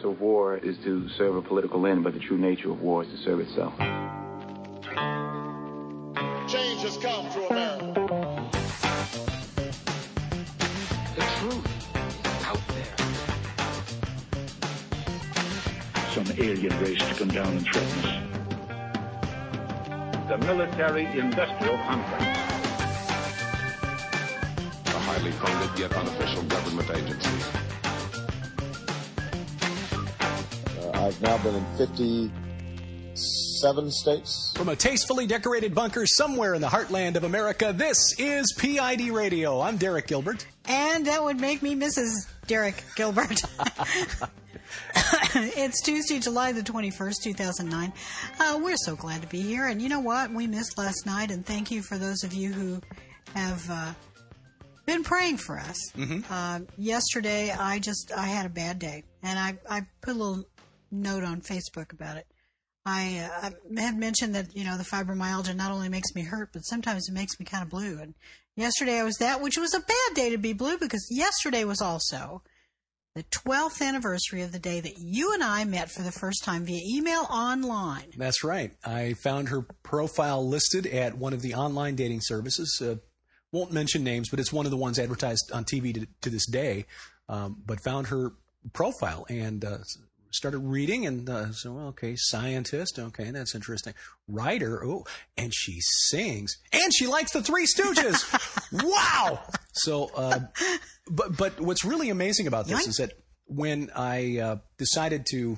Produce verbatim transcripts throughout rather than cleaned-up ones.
So war is to serve a political end, but the true nature of war is to serve itself. Change has come to America. The truth is out there. Some alien race to come down and threaten us. The military-industrial complex. A highly funded yet unofficial government agency. Uh, I've now been in fifty-seven states. From a tastefully decorated bunker somewhere in the heartland of America, this is P I D Radio. I'm Derek Gilbert. And that would make me Missus Derek Gilbert. It's Tuesday, July the twenty-first, two thousand nine. Uh, we're so glad to be here. And you know what? We missed last night, and thank you for those of you who have uh, been praying for us. Mm-hmm. Uh, yesterday, I just, I had a bad day. And I, I put a little note on Facebook about it. I, uh, I had mentioned that, you know, the fibromyalgia not only makes me hurt, but sometimes it makes me kind of blue. And yesterday I was that, which was a bad day to be blue, because yesterday was also the twelfth anniversary of the day that you and I met for the first time via email online. That's right. I found her profile listed at one of the online dating services. Uh, won't mention names, but it's one of the ones advertised on T V to, to this day. Um, but found her profile and uh, started reading and uh, so, okay, scientist. Okay, that's interesting. Writer. Oh, and she sings. And she likes the Three Stooges. Wow. So, uh, but but what's really amazing about this is that when I uh, decided to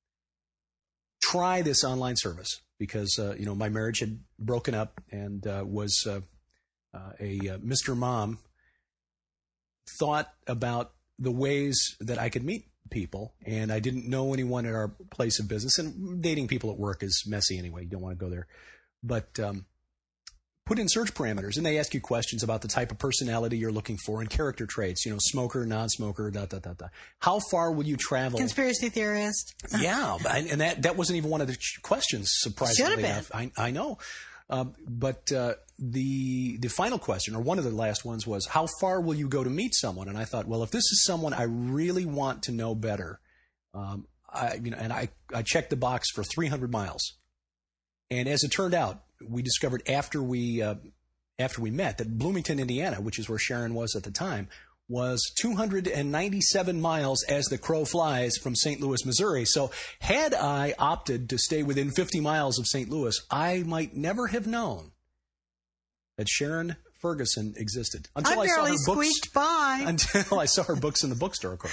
try this online service, because uh, you know my marriage had broken up and uh, was uh, uh, a uh, Mister Mom, thought about the ways that I could meet people, and I didn't know anyone at our place of business. And dating people at work is messy anyway; you don't want to go there. But um, put in search parameters, and they ask you questions about the type of personality you're looking for and character traits. You know, smoker, non-smoker, da da da da. How far will you travel? Conspiracy theorist. Yeah, and that that wasn't even one of the questions. Surprisingly Should have enough, I, I know. Um, but uh, the the final question, or one of the last ones, was how far will you go to meet someone? And I thought, well, if this is someone I really want to know better, um, I you know, and I I checked the box for three hundred miles. And as it turned out, we discovered after we uh, after we met that Bloomington, Indiana, which is where Sharon was at the time, was two hundred ninety-seven miles as the crow flies from Saint Louis, Missouri. So had I opted to stay within fifty miles of Saint Louis, I might never have known that Sharon Ferguson existed. Until I I, saw barely her books, squeaked by. Until I saw her books in the bookstore, of course.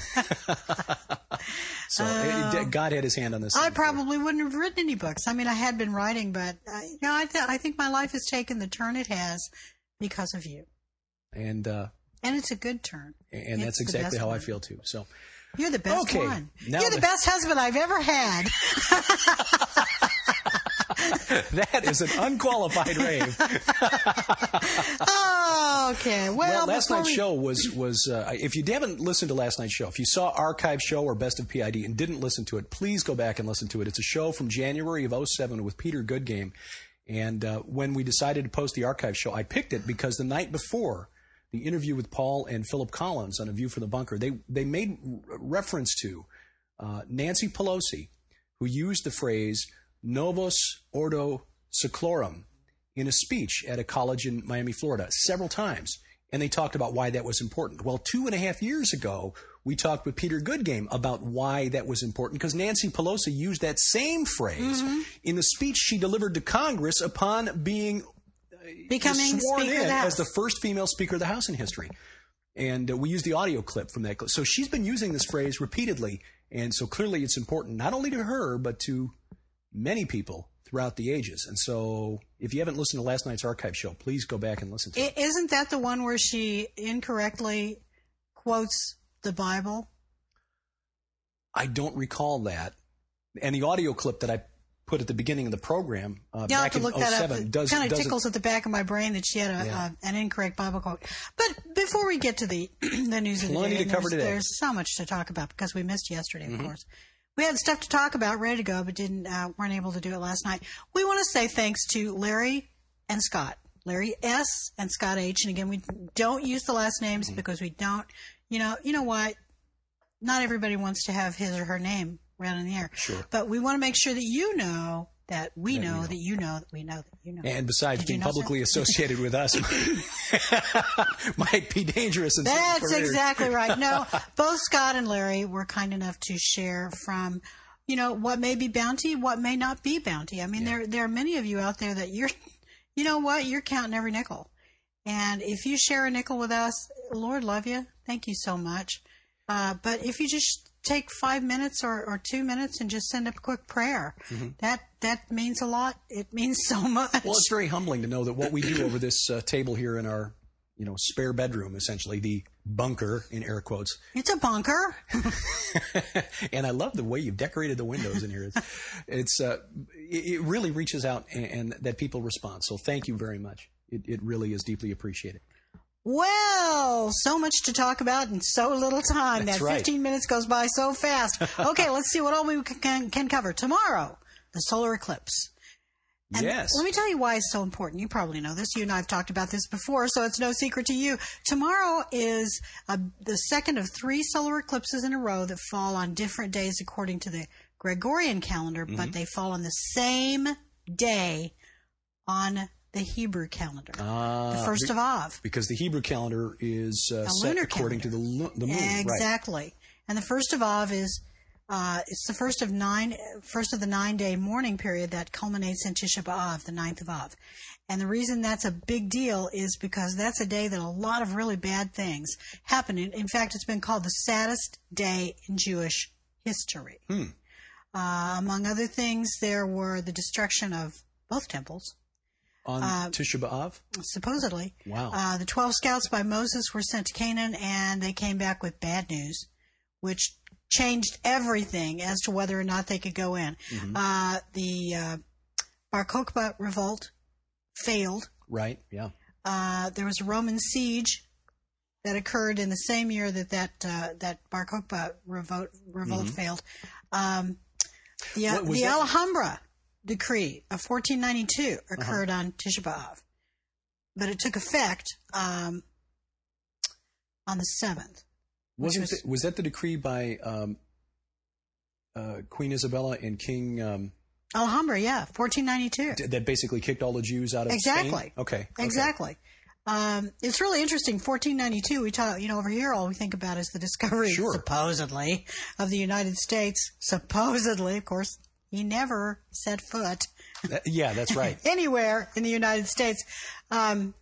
So uh, it, God had his hand on this. I probably wouldn't have written any books. I mean, I had been writing, but uh, you know, I, th- I think my life has taken the turn it has because of you. And uh, and it's a good turn. And it's that's exactly how one. I feel too. So you're the best okay, one. Now You're the, the best husband I've ever had. That is an unqualified rave. Oh, okay. Well, well last night's we... show was, was uh, if you haven't listened to last night's show, if you saw Archive Show or Best of P I D and didn't listen to it, please go back and listen to it. It's a show from January of oh seven with Peter Goodgame. And uh, when we decided to post the Archive Show, I picked it because the night before the interview with Paul and Philip Collins on A View from the Bunker, they, they made reference to uh, Nancy Pelosi, who used the phrase Novus Ordo Seclorum in a speech at a college in Miami, Florida, several times. And they talked about why that was important. Well, two and a half years ago, we talked with Peter Goodgame about why that was important, because Nancy Pelosi used that same phrase mm-hmm. in the speech she delivered to Congress upon being becoming sworn Speaker in of the House. as the first female Speaker of the House in history. And uh, we used the audio clip from that clip. So she's been using this phrase repeatedly, and so clearly it's important not only to her, but to many people throughout the ages. And so if you haven't listened to last night's Archive Show, please go back and listen to it. Isn't that the one where she incorrectly quotes the Bible? I don't recall that. And the audio clip that I put at the beginning of the program uh, yeah, back in oh seven it does kind of does tickles it, at the back of my brain that she had a, yeah. uh, an incorrect Bible quote. But before we get to the the news of the Plenty day, to cover there's, today. there's so much to talk about because we missed yesterday, of mm-hmm. course. We had stuff to talk about, ready to go, but didn't uh, weren't able to do it last night. We want to say thanks to Larry and Scott, Larry S. and Scott H. And again, we don't use the last names mm-hmm. because we don't, you know, you know what? not everybody wants to have his or her name read in the air. Sure. But we want to make sure that you know that we That know, we know. that you know that we know that you know. And besides, Did you being know so? publicly associated with us might be dangerous in certain That's careers. exactly right. No, both Scott and Larry were kind enough to share from, you know, what may be bounty, what may not be bounty. I mean, Yeah. there there are many of you out there that you're, you know what, you're counting every nickel. And if you share a nickel with us, Lord love you. Thank you so much. Uh, but if you just take five minutes or, or two minutes and just send up a quick prayer, Mm-hmm. that that means a lot. It means so much. Well, it's very humbling to know that what we do over this uh, table here in our, you know, spare bedroom, essentially the bunker in air quotes. It's a bunker. And I love the way you've decorated the windows in here. It's, it's uh, it, it really reaches out and, and that people respond. So thank you very much. It, it really is deeply appreciated. Well, so much to talk about in so little time. That's that right. fifteen minutes goes by so fast. Okay, let's see what all we can, can cover. Tomorrow, the solar eclipse. And Yes. let me tell you why it's so important. You probably know this. You and I have talked about this before, so it's no secret to you. Tomorrow is uh, the second of three solar eclipses in a row that fall on different days according to the Gregorian calendar, Mm-hmm. but they fall on the same day on the Hebrew calendar, Uh, the first be- of Av. Because the Hebrew calendar is uh, A set lunar according calendar. to the, lu- the moon. Right. Exactly. And the first of Av is uh, it's the first of nine, first of the nine day mourning period that culminates in Tisha B'Av, the ninth of Av. And the reason that's a big deal is because that's a day that a lot of really bad things happen. In, in fact, it's been called the saddest day in Jewish history. Hmm. Uh, among other things, there were the destruction of both temples. On Uh, Tisha B'Av? Supposedly. Wow. Uh, the twelve scouts by Moses were sent to Canaan, and they came back with bad news, which changed everything as to whether or not they could go in. Mm-hmm. Uh, the uh, Bar Kokhba revolt failed. Right, yeah. Uh, there was a Roman siege that occurred in the same year that that, uh, that Bar Kokhba revolt, revolt failed. Um, the What was the that? Alhambra decree of fourteen ninety-two occurred Uh-huh. on Tisha B'Av, but it took effect um, on the seventh. Wasn't was- the- was that the decree by um, uh, Queen Isabella and King um, Alhambra, yeah, fourteen ninety-two. d- that basically kicked all the Jews out of Exactly. Spain? Okay. okay. Exactly. Um, it's really interesting. fourteen ninety-two, we talk, you know, over here, all we think about is the discovery, Sure. supposedly, of the United States. Supposedly, of course, he never set foot That- yeah, that's right. anywhere in the United States. Um,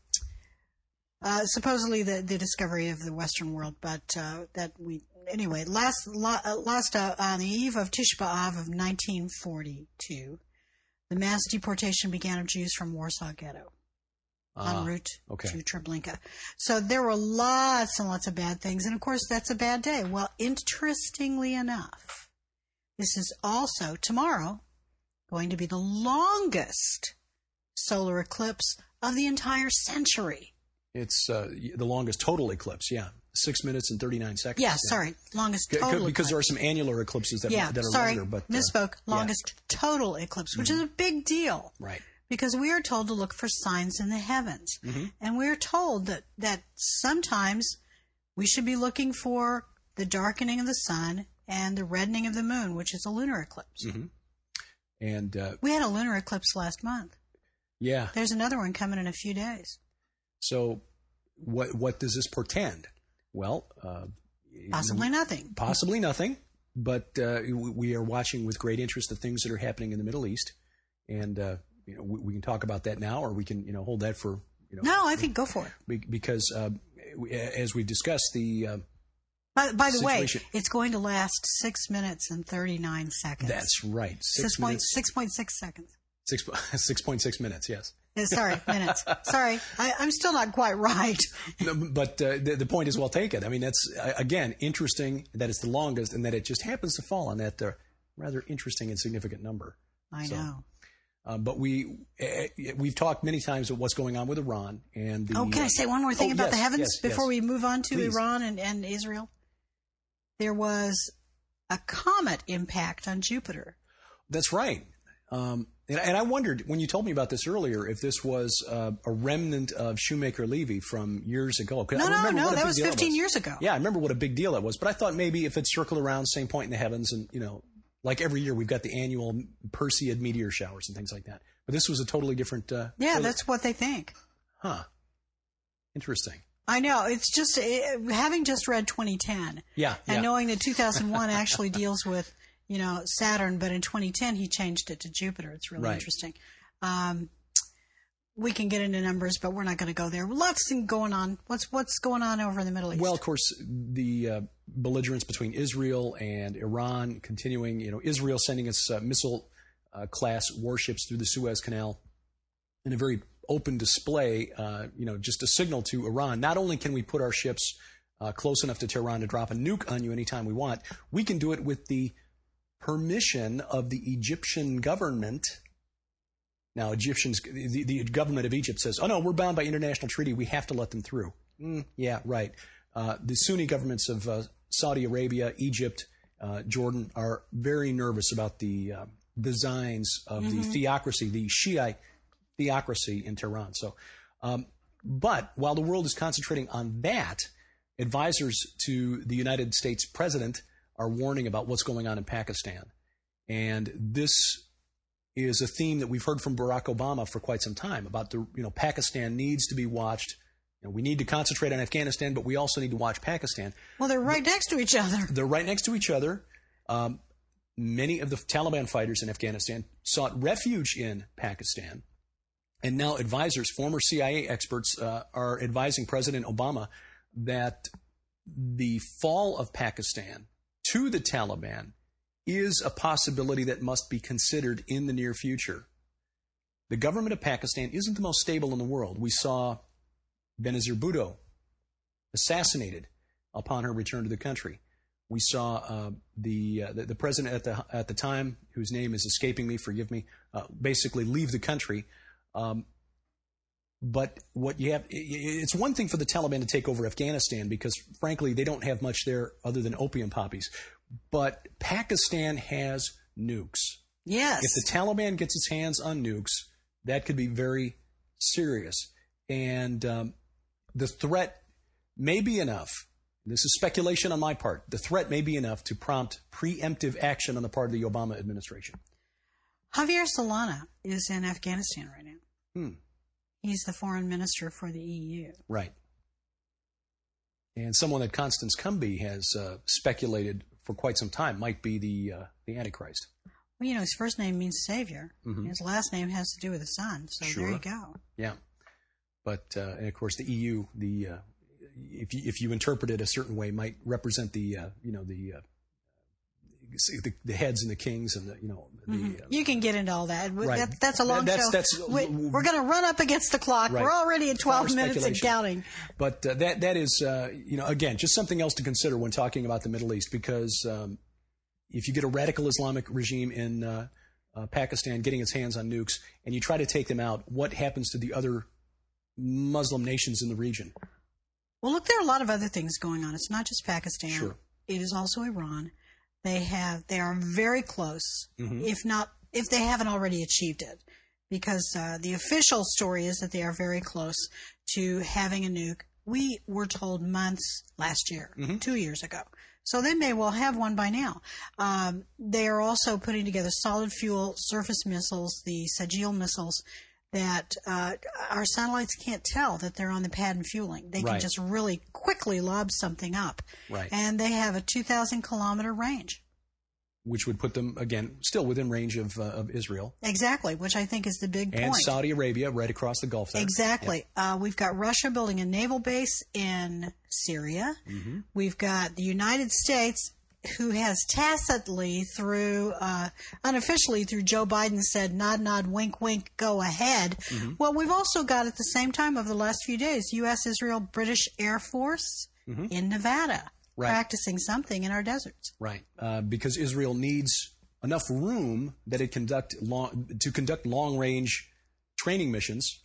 uh, supposedly the, the discovery of the Western world, but uh, that we anyway. Last la, uh, last uh, on the eve of Tisha B'Av of nineteen forty-two, the mass deportation began of Jews from Warsaw Ghetto Ah, en route okay. to Treblinka. So there were lots and lots of bad things, and of course that's a bad day. Well, interestingly enough, this is also tomorrow going to be the longest solar eclipse of the entire century. It's uh, the longest total eclipse, yeah. Six minutes and thirty-nine seconds. Yeah, sorry, longest C- c- total Because there are eclipse. some annular eclipses that, yeah, that are sorry, longer. But, uh, misspoke. yeah. Longest total eclipse, which is a big deal. Right. Because we are told to look for signs in the heavens. Mm-hmm. And we are told that, that sometimes we should be looking for the darkening of the sun and the reddening of the moon, which is a lunar eclipse. Mm-hmm. And, uh, We had a lunar eclipse last month. yeah. There's another one coming in a few days. So what what does this portend? Well, uh, Possibly nothing. possibly nothing, but uh, we- we are watching with great interest the things that are happening in the Middle East. And, uh, you know, we, we can talk about that now, or we can, you know, hold that for, you know. No, I think go for it. be- Because, uh, we- as we discussed, the... Uh, By, by the way, Situation. it's going to last six minutes and thirty-nine seconds. that's right. Six, six point minutes. six point six seconds. Six, six point six minutes, yes. Uh, Sorry, minutes. Sorry, I, I'm still not quite right. No, but uh, the, the point is well taken. I mean, that's, uh, again, interesting that it's the longest and that it just happens to fall on that uh, rather interesting and significant number. I So, know. Uh, but we, uh, we've talked many times about what's going on with Iran. And the, Oh, can I say one more thing oh, about yes, the heavens yes, before yes. we move on to Please. Iran and, and Israel? There was a comet impact on Jupiter. That's right. Um, And, and I wondered, when you told me about this earlier, if this was uh, a remnant of Shoemaker Levy from years ago. No, no, no, that was fifteen years ago. Yeah, I remember what a big deal that was. But I thought maybe if it circled around, same point in the heavens, and, you know, like every year we've got the annual Perseid meteor showers and things like that. But this was a totally different... Uh, yeah, totally, that's what they think. Huh. Interesting. I know. It's just, it, having just read twenty ten, yeah, and yeah. knowing that two thousand one actually deals with, you know, Saturn, but in twenty ten he changed it to Jupiter. It's really right. interesting. Um, we can get into numbers, but we're not going to go there. Lots going on. What's what's going on over in the Middle East? Well, of course, the uh, belligerence between Israel and Iran continuing. You know, Israel sending its uh, missile uh, class warships through the Suez Canal in a very open display, uh, you know, just a signal to Iran. Not only can we put our ships uh, close enough to Tehran to drop a nuke on you anytime we want, we can do it with the permission of the Egyptian government. Now, Egyptians, the, the government of Egypt says, oh, no, we're bound by international treaty. We have to let them through. Mm, yeah, right. Uh, the Sunni governments of uh, Saudi Arabia, Egypt, uh, Jordan are very nervous about the uh, designs of mm-hmm. the theocracy, the Shiite theocracy in Tehran. So, um, but while the world is concentrating on that, advisors to the United States president are warning about what's going on in Pakistan. And this is a theme that we've heard from Barack Obama for quite some time about the, you know, Pakistan needs to be watched. You know, we need to concentrate on Afghanistan, but we also need to watch Pakistan. Well, they're right next to each other. They're right next to each other. Um, many of the Taliban fighters in Afghanistan sought refuge in Pakistan. And now advisors, former C I A experts, uh, are advising President Obama that the fall of Pakistan to the Taliban is a possibility that must be considered in the near future. The government of Pakistan isn't the most stable in the world. We saw Benazir Bhutto assassinated upon her return to the country. We saw uh, the, uh, the the president at the at the time, whose name is escaping me, forgive me, uh, basically leave the country. Um, but what you have, it's one thing for the Taliban to take over Afghanistan because, frankly, they don't have much there other than opium poppies. But Pakistan has nukes. Yes. If the Taliban gets its hands on nukes, that could be very serious. And um, the threat may be enough. This is speculation on my part. The threat may be enough to prompt preemptive action on the part of the Obama administration. Javier Solana is in Afghanistan right now. Hmm. He's the foreign minister for the E U. Right. And someone that Constance Cumby has uh, speculated for quite some time might be the uh, the Antichrist. Well, you know, his first name means Savior. Mm-hmm. His last name has to do with the Son. So sure. there you go. Yeah. But, uh, and of course, the E U, the uh, if you, if you interpret it a certain way, might represent the, uh, you know, the, uh, the the heads and the kings and the, you know. The, mm-hmm. uh, you can get into all that. Right. that that's a long that's, show. That's, we, we're going to run up against the clock. Right. We're already at twelve minutes and counting. But uh, that that is, uh, you know, again, just something else to consider when talking about the Middle East, because um, if you get a radical Islamic regime in uh, uh, Pakistan getting its hands on nukes and you try to take them out, what happens to the other Muslim nations in the region? Well, look, there are a lot of other things going on. It's not just Pakistan. Sure. It is also Iran. They have, they are very close, mm-hmm. if not, if they haven't already achieved it, because uh, the official story is that they are very close to having a nuke. We were told months last year, mm-hmm. two years ago. So they may well have one by now. Um, they are also putting together solid fuel surface missiles, the Sajil missiles, that uh, our satellites can't tell that they're on the pad and fueling. They can right. just really quickly lob something up. Right. And they have a two thousand kilometer range. Which would put them, again, still within range of uh, of Israel. Exactly, which I think is the big and point. And Saudi Arabia, right across the Gulf there. Exactly. Yeah. Uh, we've got Russia building a naval base in Syria. Mm-hmm. We've got the United States, who has tacitly through, uh, unofficially through Joe Biden said, nod, nod, wink, wink, go ahead. Mm-hmm. Well, we've also got at the same time over the last few days, U S, Israel, British Air Force mm-hmm. in Nevada right. practicing something in our deserts. Right. Uh, because Israel needs enough room that it conduct long, to conduct long-range training missions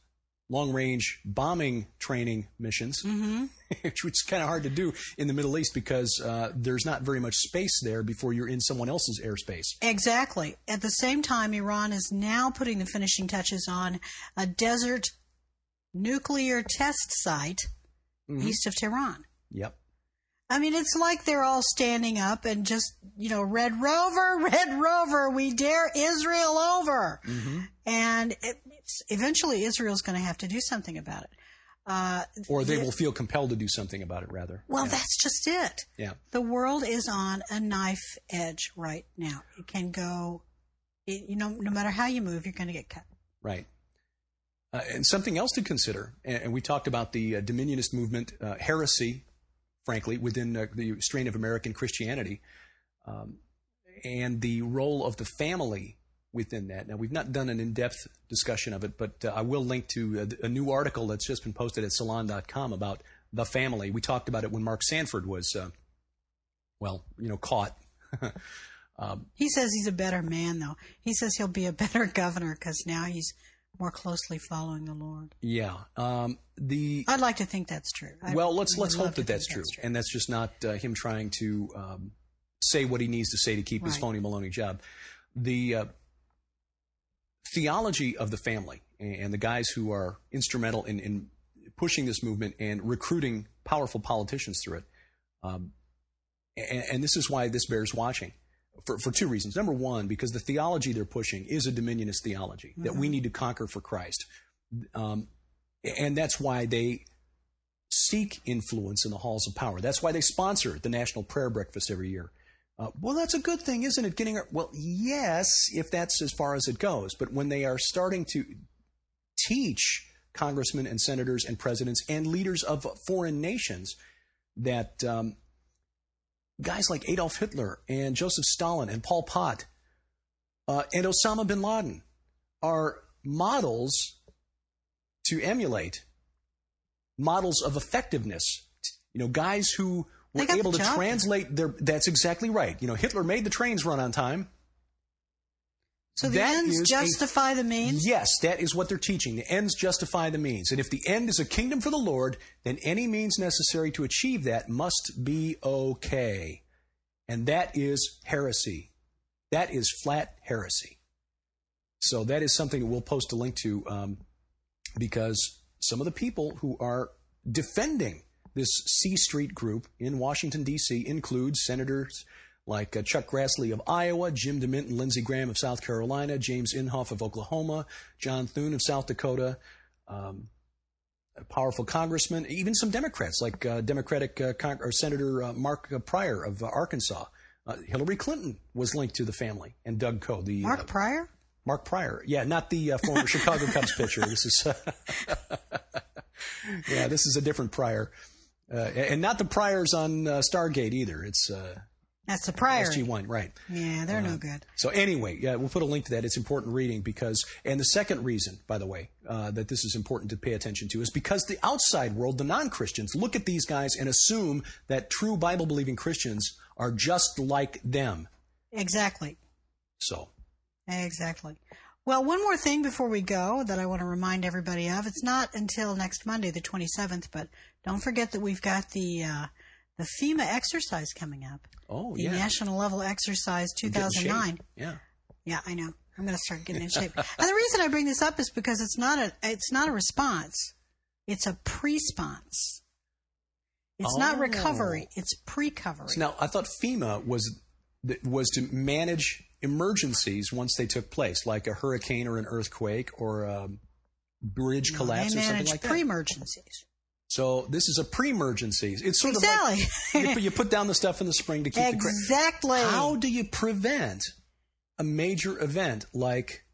long-range bombing training missions, mm-hmm. which is kind of hard to do in the Middle East because uh, there's not very much space there before you're in someone else's airspace. Exactly. At the same time, Iran is now putting the finishing touches on a desert nuclear test site mm-hmm. east of Tehran. Yep. I mean, it's like they're all standing up and just, you know, Red Rover, Red Rover, we dare Israel over. Mm-hmm. And it, it's, eventually Israel's going to have to do something about it. Uh, or they the, will feel compelled to do something about it, rather. Well, yeah. that's just it. Yeah. The world is on a knife edge right now. It can go, it, you know, no matter how you move, you're going to get cut. Right. Uh, and something else to consider, and, and we talked about the uh, Dominionist movement, uh, heresy, frankly, within uh, the strain of American Christianity, um, and the role of the family within that. Now, we've not done an in-depth discussion of it, but uh, I will link to a, a new article that's just been posted at salon dot com about the family. We talked about it when Mark Sanford was, uh, well, you know, caught. um, he says he's a better man, though. He says he'll be a better governor because now he's more closely following the Lord. Yeah. Um, the I'd like to think that's true. I well, let's let's hope that that's true. that's true. And that's just not uh, him trying to um, say what he needs to say to keep right. his phony baloney job. The uh, theology of the family and the guys who are instrumental in, in pushing this movement and recruiting powerful politicians through it. Um, and, and this is why this bears watching. For, for two reasons. Number one, because the theology they're pushing is a dominionist theology mm-hmm. that we need to conquer for Christ. Um, and that's why they seek influence in the halls of power. That's why they sponsor the National Prayer Breakfast every year. Uh, well, that's a good thing, isn't it? Getting our, well, yes, if that's as far as it goes. But when they are starting to teach congressmen and senators and presidents and leaders of foreign nations that um, guys like Adolf Hitler and Joseph Stalin and Pol Pot uh, and Osama bin Laden are models to emulate, models of effectiveness. You know, guys who were able to job. translate their... That's exactly right. You know, Hitler made the trains run on time. So the That ends is justify a, the means? Yes, that is what they're teaching. The ends justify the means. And if the end is a kingdom for the Lord, then any means necessary to achieve that must be okay. And that is heresy. That is flat heresy. So that is something that we'll post a link to um, because some of the people who are defending this C Street group in Washington, D C include senators like uh, Chuck Grassley of Iowa, Jim DeMint and Lindsey Graham of South Carolina, James Inhofe of Oklahoma, John Thune of South Dakota, um, a powerful congressman, even some Democrats like uh, Democratic uh, Con- or Senator uh, Mark uh, Pryor of uh, Arkansas. Uh, Hillary Clinton was linked to the family, and Doug Coe. The, Mark uh, Pryor? Mark Pryor. Yeah, not the uh, former Chicago Cubs pitcher. This is, uh, yeah, this is a different Pryor. Uh, and not the Pryors on uh, Stargate either. It's uh, That's the Priory. S G one, right. Yeah, they're uh, no good. So anyway, yeah, we'll put a link to that. It's important reading because, and the second reason, by the way, uh, that this is important to pay attention to is because the outside world, the non-Christians, look at these guys and assume that true Bible-believing Christians are just like them. Exactly. So. Exactly. Well, one more thing before we go that I want to remind everybody of. It's not until next Monday, the twenty-seventh, but don't forget that we've got the uh, the FEMA exercise coming up. Oh, the yeah. The National Level Exercise two thousand nine. Yeah. Yeah, I know. I'm going to start getting in shape. And the reason I bring this up is because it's not a it's not a response. It's a pre-sponse. It's oh. not recovery. It's pre-covery. So now, I thought FEMA was was to manage emergencies once they took place, like a hurricane or an earthquake or a bridge no, collapse they or something manage like that. pre-emergencies. So this is a pre-emergency. It's sort exactly. of like you put, you put down the stuff in the spring to keep exactly. the Exactly. How do you prevent a major event like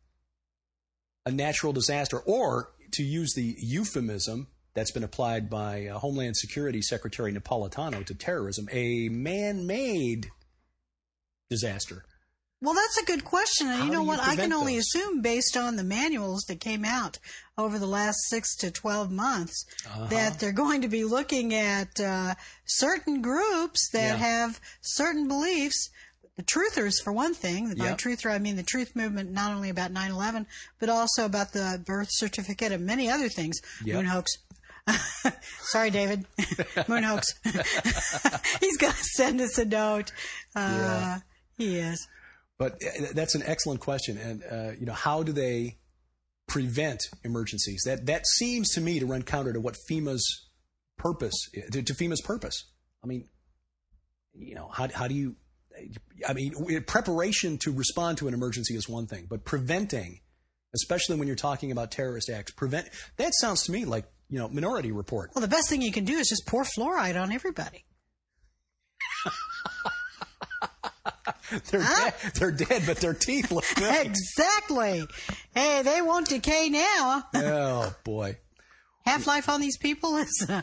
a natural disaster, or to use the euphemism that's been applied by uh, Homeland Security Secretary Napolitano to terrorism, a man-made disaster? Well, that's a good question. And How you know do what? you I can only those? assume, based on the manuals that came out over the last six to twelve months, uh-huh. that they're going to be looking at uh, certain groups that yeah. have certain beliefs the truthers, for one thing. By Yep. truther, I mean the truth movement, not only about nine eleven, but also about the birth certificate and many other things. Yep. Moon hoax. Sorry, David. Moon hoax. He's going to send us a note. Uh, Yeah. He is. But uh, that's an excellent question. And, uh, you know, how do they prevent emergencies? That that seems to me to run counter to what FEMA's purpose, to, to FEMA's purpose. I mean, you know, how, how do you, I mean, preparation to respond to an emergency is one thing, but preventing, especially when you're talking about terrorist acts, prevent, that sounds to me like, you know, Minority Report. Well, the best thing you can do is just pour fluoride on everybody. They're, Huh? dead, they're dead, but their teeth look good. Exactly. Hey, they won't decay now. Oh, boy. Half-life on these people is... Uh,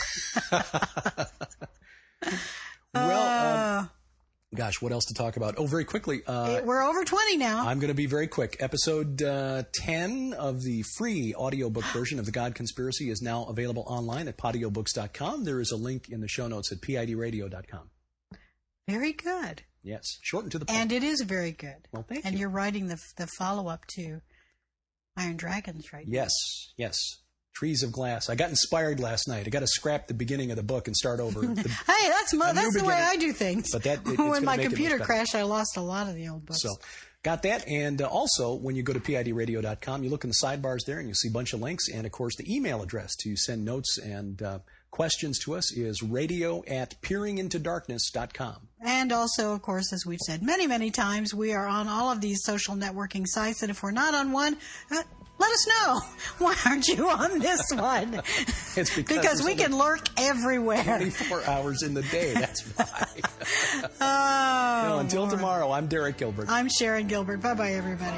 Well, um, gosh, what else to talk about? Oh, very quickly. Uh, we're over twenty now. I'm going to be very quick. Episode uh, ten of the free audiobook version of The God Conspiracy is now available online at podiobooks dot com. There is a link in the show notes at p i d radio dot com. Very good. Yes, short and to the point. And it is very good. Well, thank and you. you're writing the the follow-up to Iron Dragons right now. Yes, yes. Trees of Glass. I got inspired last night. I got to scrap the beginning of the book and start over. The, Hey, that's my, a new that's the way beginning. I do things. But that- it- it's when gonna my make it much computer better. crashed, I lost a lot of the old books. So, got that. And uh, also, when you go to p i d radio dot com, you look in the sidebars there and you see a bunch of links. And, of course, the email address to send notes and uh, questions to us is radio at peering into darkness dot com. And also, of course, as we've said many, many times, we are on all of these social networking sites. And if we're not on one, uh, let us know. Why aren't you on this one? It's because, Because there's we only can lurk everywhere. twenty-four hours in the day. That's why. Oh, You know, until Lord. tomorrow, I'm Derek Gilbert. I'm Sharon Gilbert. Bye-bye, everybody.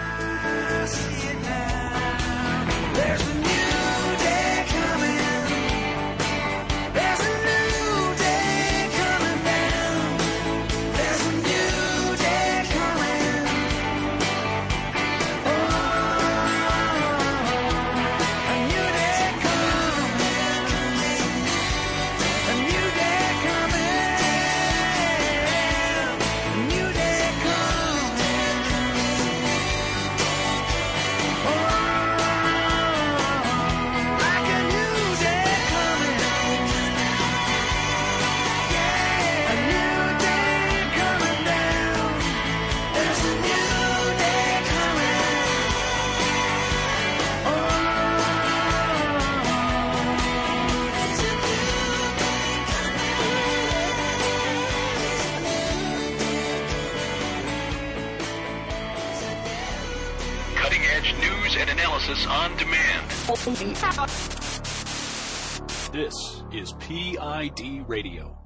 There's a new day coming. There's a new day coming down. There's a new day coming. Oh, a new day coming. A new day coming. A new day coming. Like a new day coming. Yeah, a new day coming down. There's a new day coming. Cutting edge news and analysis on demand. This is P I D Radio.